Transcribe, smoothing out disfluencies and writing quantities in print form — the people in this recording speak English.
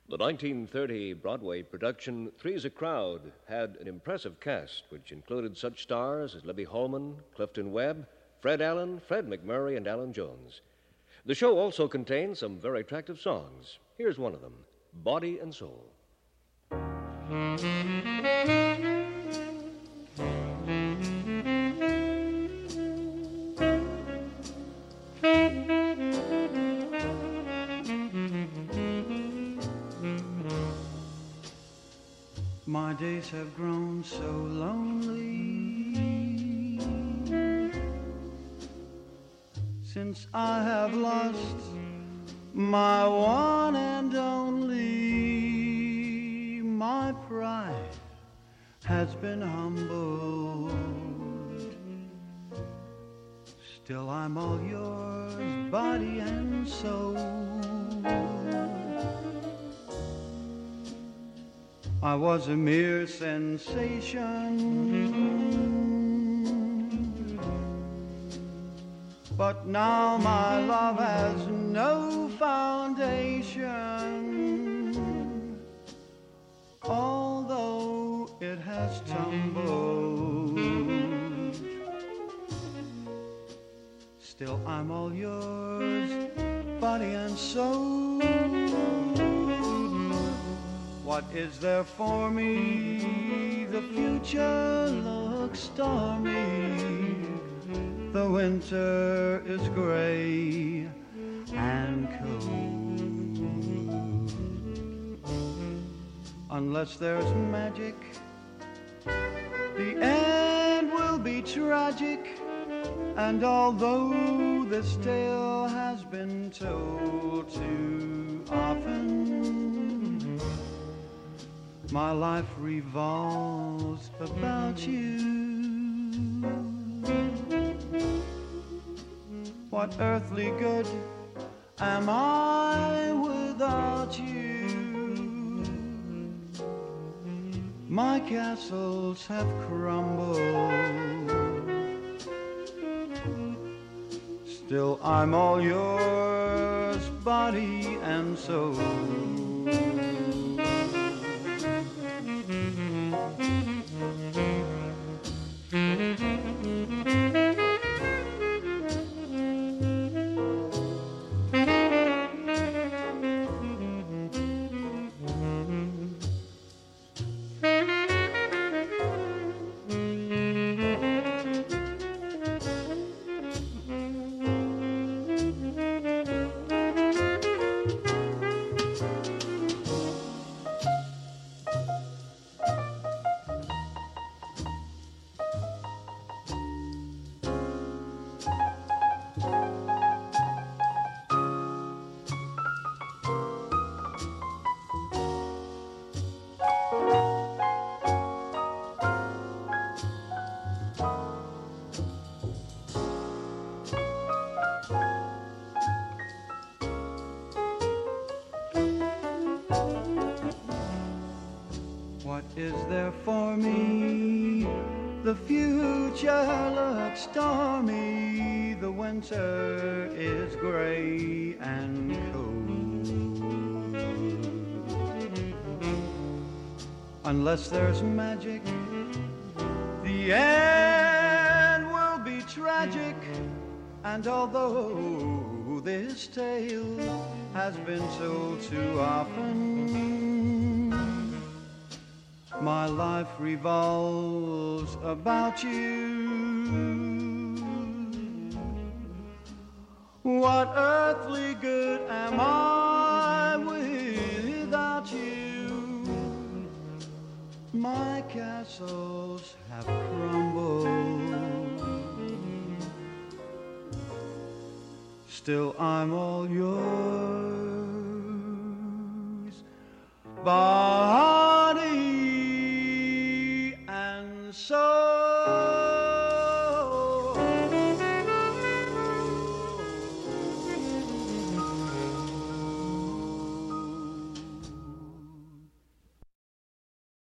The 1930 Broadway production Three's a Crowd had an impressive cast, which included such stars as Libby Holman, Clifton Webb, Fred Allen, Fred McMurray, and Alan Jones. The show also contained some very attractive songs. Here's one of them, Body and Soul. My days have grown so lonely since I have lost my one and only. My pride has been humbled. Still I'm all yours, body and soul. I was a mere sensation, but now my love has no foundation. Although it has tumbled, still I'm all yours, body and soul. What is there for me? The future looks stormy. The winter is gray and cold. Unless there's magic, the end will be tragic. And although this tale has been told too often, my life revolves about you. What earthly good am I without you? My castles have crumbled. Still I'm all yours, body and soul. What is there for me? The future looks stormy. The winter is gray and cold. Unless there's magic, the end will be tragic. And although this tale has been told too often, my life revolves about you. What earthly good am I without you? My castles have crumbled. Still I'm all yours, body and soul.